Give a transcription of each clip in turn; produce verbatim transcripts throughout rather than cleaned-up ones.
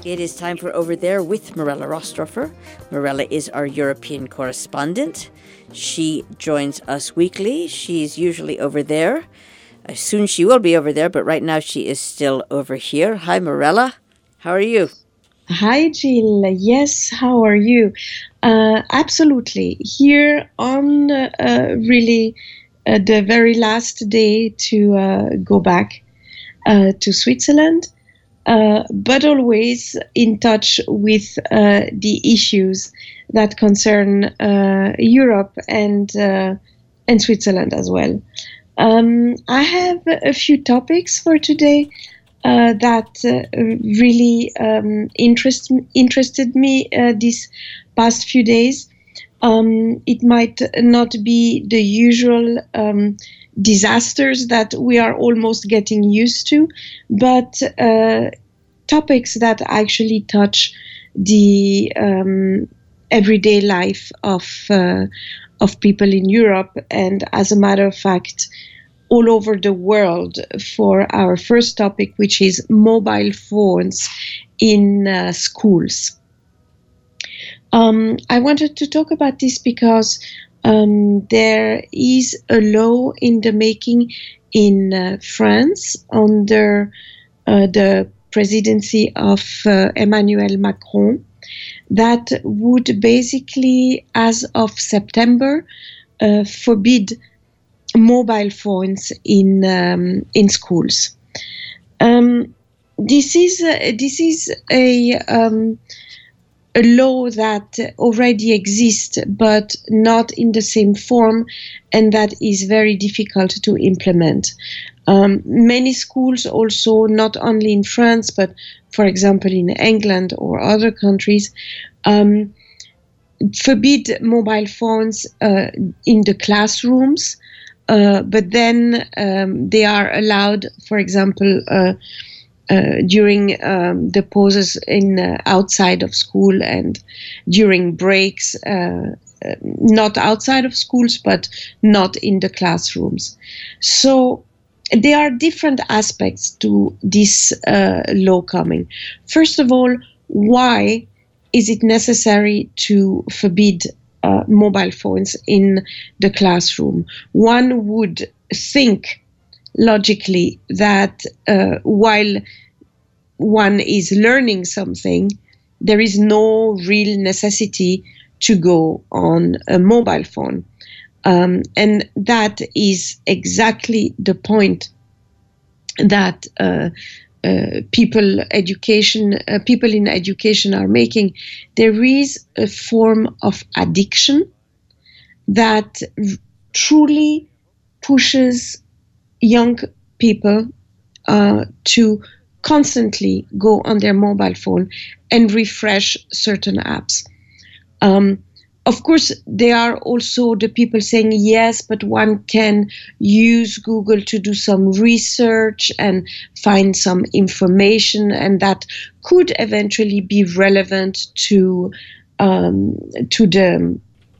It is time for Over There with Mirella Rostrofer. Mirella is our European correspondent. She joins us weekly. She's usually over there. Uh, soon she will be over there, but right now she is still over here. Hi, Mirella. How are you? Hi, Jill. Yes, how are you? Uh, absolutely. Here on uh, really uh, the very last day to uh, go back uh, to Switzerland. Uh, but always in touch with uh, the issues that concern uh, Europe and uh, and Switzerland as well. Um, I have a few topics for today uh, that uh, really um, interest interested me uh, these past few days. Um, it might not be the usual um, disasters that we are almost getting used to, but uh, topics that actually touch the um, everyday life of uh, of people in Europe, and as a matter of fact, all over the world. For our first topic, which is mobile phones in uh, schools. Um, I wanted to talk about this because um, there is a law in the making in uh, France under uh, the presidency of uh, Emmanuel Macron that would basically, as of September, uh, forbid mobile phones in um, in schools. Um, this is uh, this is a um, a law that already exists, but not in the same form, and that is very difficult to implement. Um, many schools also, not only in France, but for example in England or other countries, um, forbid mobile phones uh, in the classrooms, uh, but then um, they are allowed, for example, uh, Uh, during um, the pauses in uh, outside of school and during breaks, uh, uh, not outside of schools, but not in the classrooms. So there are different aspects to this uh, law coming. First of all, why is it necessary to forbid uh, mobile phones in the classroom? One would think logically that uh, while one is learning something, there is no real necessity to go on a mobile phone. Um, and that is exactly the point that uh, uh, people education, uh, people in education are making. There is a form of addiction that r- truly pushes young people uh, to constantly go on their mobile phone and refresh certain apps. Um, of course, there are also the people saying, yes, but one can use Google to do some research and find some information, and that could eventually be relevant to um, to the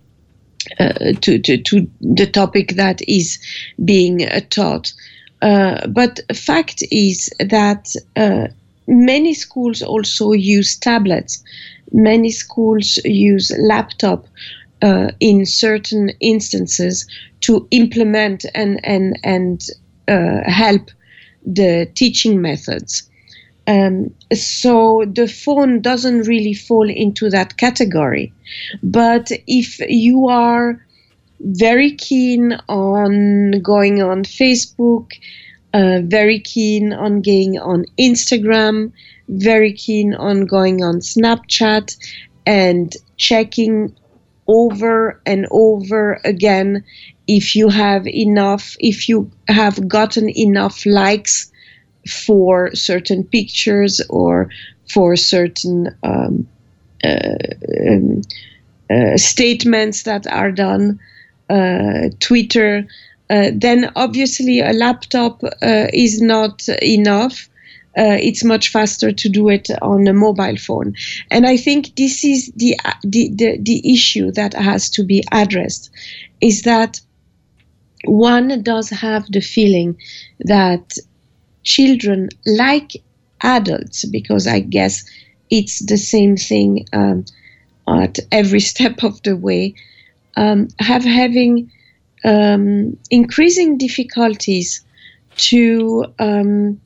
uh, to, to, to the topic that is being uh, taught. Uh, but fact is that uh, many schools also use tablets. Many schools use laptop uh, in certain instances to implement and and and uh, help the teaching methods. Um, so the phone doesn't really fall into that category. But if you are very keen on going on Facebook, uh, very keen on going on Instagram, very keen on going on Snapchat and checking over and over again if you have enough, if you have gotten enough likes for certain pictures or for certain um, uh, um, uh, statements that are done, Uh, Twitter, uh, then obviously a laptop uh, is not enough. Uh, it's much faster to do it on a mobile phone. And I think this is the, the, the, the issue that has to be addressed, is that one does have the feeling that children, like adults, because I guess it's the same thing um, at every step of the way, um, have having um, increasing difficulties to um,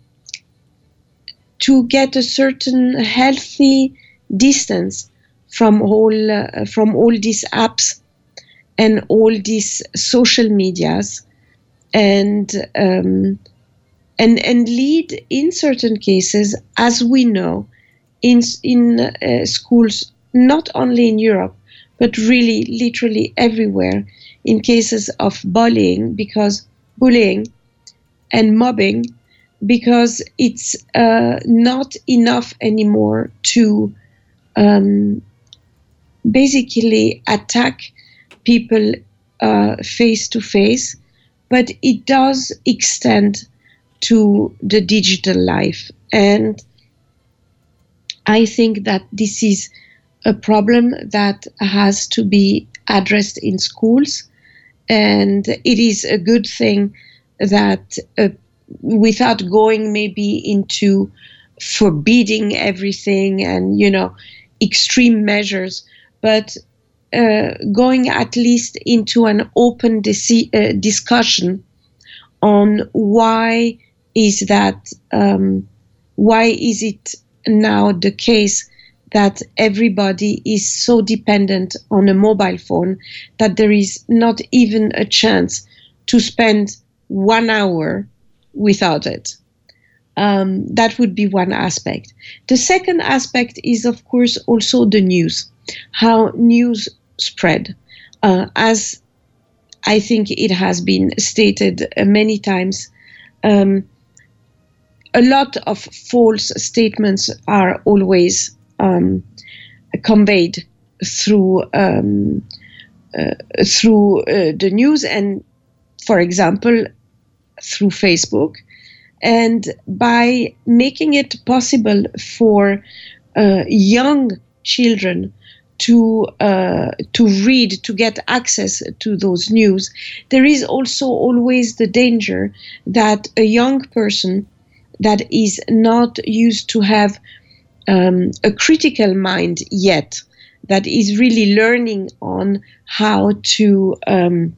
to get a certain healthy distance from all uh, from all these apps and all these social medias, and um, and and lead in certain cases, as we know, in in uh, schools, not only in Europe, but really literally everywhere, in cases of bullying, because bullying and mobbing, because it's uh, not enough anymore to um, basically attack people uh, face to face, but it does extend to the digital life. And I think that this is a problem that has to be addressed in schools. And it is a good thing that uh, without going maybe into forbidding everything and, you know, extreme measures, but uh, going at least into an open dis- uh, discussion on why is that, um, why is it now the case that everybody is so dependent on a mobile phone that there is not even a chance to spend one hour without it. Um, that would be one aspect. The second aspect is, of course, also the news, how news spread. Uh, as I think it has been stated uh, many times, um, a lot of false statements are always um, conveyed through um, uh, through uh, the news, and, for example, through Facebook. And by making it possible for uh, young children to uh, to read, to get access to those news, there is also always the danger that a young person that is not used to have um, a critical mind yet, that is really learning on how to um,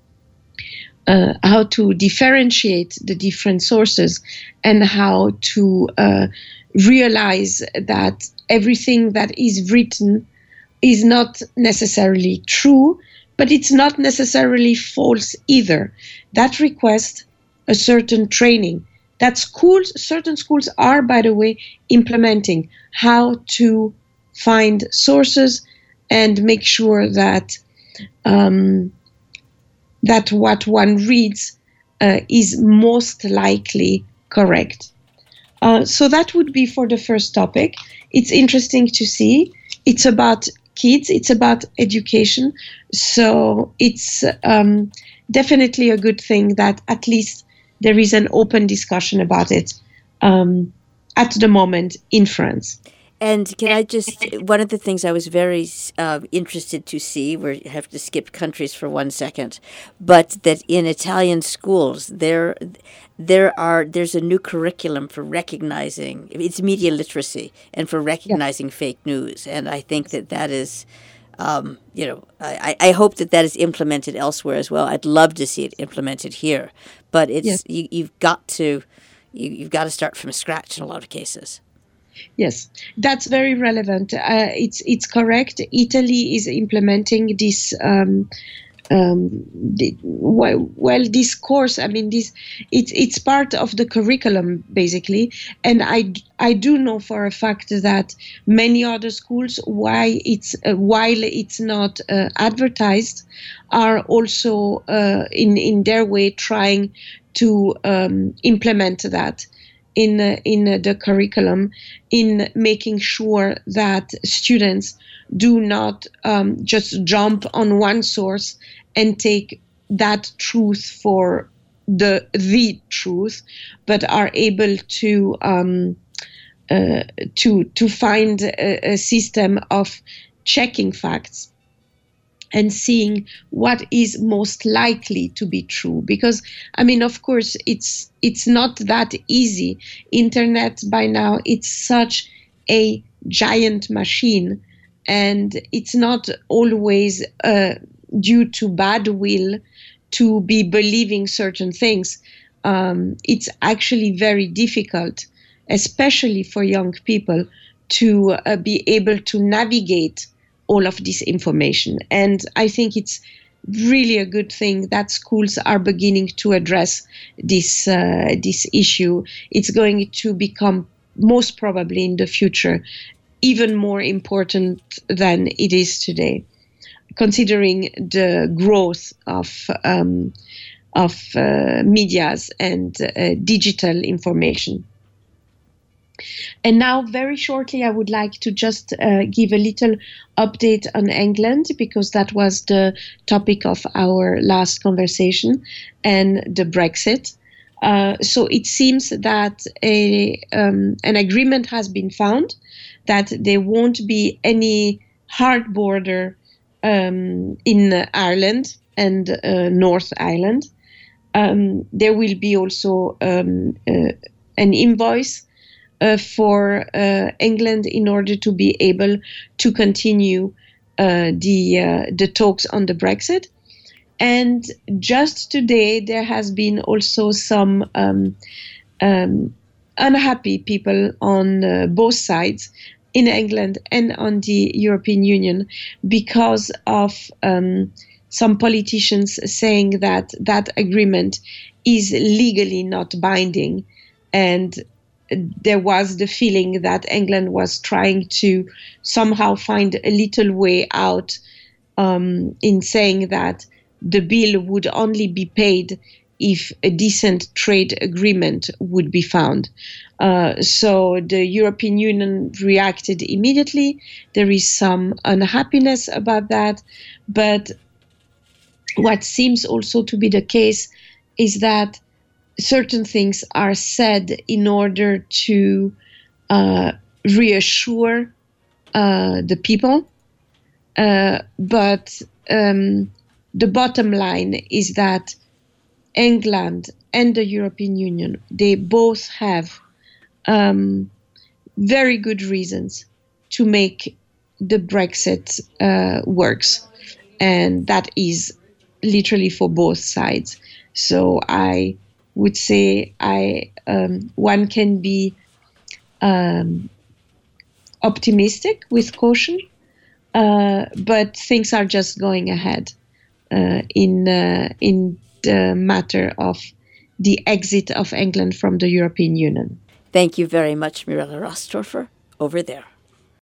uh, how to differentiate the different sources, and how to uh, realize that everything that is written is not necessarily true, but it's not necessarily false either. That requires a certain training that schools, certain schools are, by the way, implementing, how to find sources and make sure that um, that what one reads uh, is most likely correct. Uh, so that would be for the first topic. It's interesting to see. It's about kids. It's about education. So it's um, definitely a good thing that at least there is an open discussion about it um, at the moment in France. And can I just, one of the things I was very uh, interested to see, we have to skip countries for one second, but that in Italian schools, there there are there's a new curriculum for recognizing, it's media literacy, and for recognizing yeah. fake news. And I think that that is, um, you know, I, I hope that that is implemented elsewhere as well. I'd love to see it implemented here. But it's yes. you, you've got to you, you've got to start from scratch in a lot of cases. Yes, that's very relevant. Uh, it's it's correct. Italy is implementing this. Um, um, the, well, well, this course. I mean, this it's it's part of the curriculum basically. And I I do know for a fact that many other schools, why it's uh, while it's not uh, advertised, are also uh, in in their way trying to um, implement that in uh, in uh, the curriculum, in making sure that students do not um, just jump on one source and take that truth for the the truth, but are able to um, uh, to to find a, a system of checking facts and seeing what is most likely to be true. Because, I mean, of course, it's it's not that easy. Internet by now, it's such a giant machine, and it's not always uh, due to bad will to be believing certain things. Um, it's actually very difficult, especially for young people, to uh, be able to navigate all of this information. And I think it's really a good thing that schools are beginning to address this uh, this issue. It's going to become, most probably in the future, even more important than it is today, considering the growth of um, of uh, medias and uh, digital information. And now, very shortly, I would like to just uh, give a little update on England, because that was the topic of our last conversation, and the Brexit. Uh, so it seems that a um, an agreement has been found, that there won't be any hard border um, in Ireland and uh, North Ireland. Um, there will be also um, uh, an invoice Uh, for uh, England in order to be able to continue uh, the uh, the talks on the Brexit. And just today, there has been also some um, um, unhappy people on uh, both sides, in England and on the European Union, because of um, some politicians saying that that agreement is legally not binding. And there was the feeling that England was trying to somehow find a little way out um, in saying that the bill would only be paid if a decent trade agreement would be found. Uh, so the European Union reacted immediately. There is some unhappiness about that. But what seems also to be the case is that certain things are said in order to uh, reassure uh, the people. Uh, but um, the bottom line is that England and the European Union, they both have um, very good reasons to make the Brexit uh, works. And that is literally for both sides. So I would say I um, one can be um, optimistic with caution, uh, but things are just going ahead uh, in uh, in the matter of the exit of England from the European Union. Thank you very much, Mirella Rossdorfer, over there.